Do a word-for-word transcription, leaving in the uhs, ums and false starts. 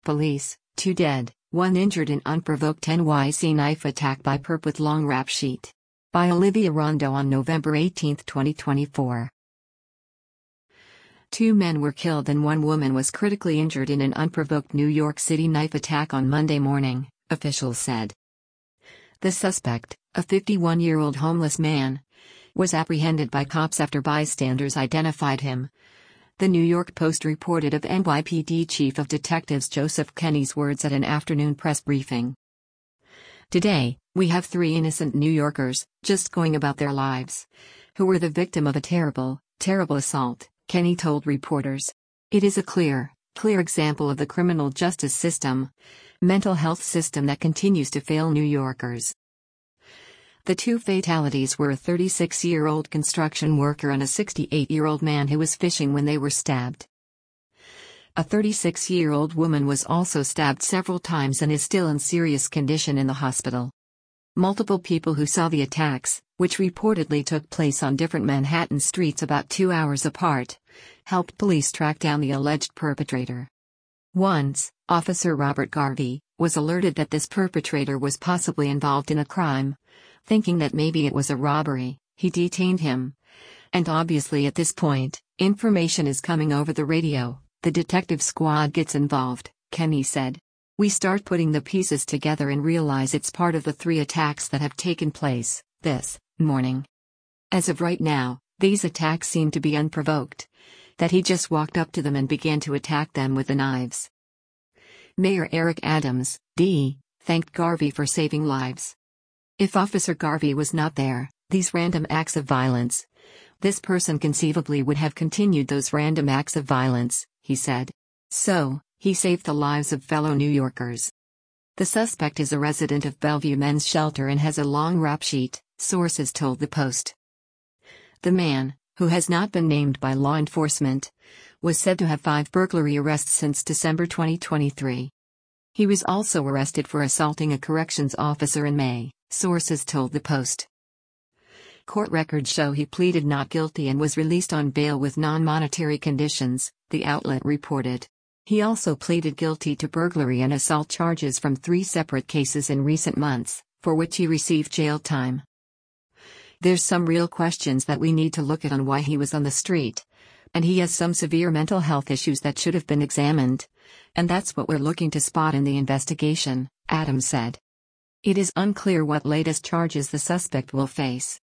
police, two dead, one injured in unprovoked N Y C knife attack by perp with long rap sheet. By Olivia Rondo on November eighteenth, twenty twenty-four. Two men were killed and one woman was critically injured in an unprovoked New York City knife attack on Monday morning, officials said. The suspect, a fifty-one-year-old homeless man, was apprehended by cops after bystanders identified him. The New York Post reported of N Y P D Chief of Detectives Joseph Kenney's words at an afternoon press briefing. "Today, we have three innocent New Yorkers, just going about their lives, who were the victim of a terrible, terrible assault," Kenney told reporters. "It is a clear, clear example of the criminal justice system, mental health system that continues to fail New Yorkers." The two fatalities were a thirty-six-year-old construction worker and a sixty-eight-year-old man who was fishing when they were stabbed. A thirty-six-year-old woman was also stabbed several times and is still in serious condition in the hospital. Multiple people who saw the attacks, which reportedly took place on different Manhattan streets about two hours apart, helped police track down the alleged perpetrator. Once, Officer Robert Garvey was alerted that this perpetrator was possibly involved in a crime. Thinking that maybe it was a robbery, he detained him. And obviously at this point, information is coming over the radio, the detective squad gets involved, Kenney said. "We start putting the pieces together and realize it's part of the three attacks that have taken place this morning. As of right now, these attacks seem to be unprovoked. That he just walked up to them and began to attack them with the knives." Mayor Eric Adams, D, thanked Garvey for saving lives. "If Officer Garvey was not there, these random acts of violence, this person conceivably would have continued those random acts of violence," he said. "So, he saved the lives of fellow New Yorkers." The suspect is a resident of Bellevue Men's Shelter and has a long rap sheet, sources told the Post. The man, who has not been named by law enforcement, was said to have five burglary arrests since December twenty twenty-three. He was also arrested for assaulting a corrections officer in May, sources told the Post. Court records show he pleaded not guilty and was released on bail with non-monetary conditions, the outlet reported. He also pleaded guilty to burglary and assault charges from three separate cases in recent months, for which he received jail time. "There's some real questions that we need to look at on why he was on the street. And he has some severe mental health issues that should have been examined. And that's what we're looking to spot in the investigation," Adams said. It is unclear what latest charges the suspect will face.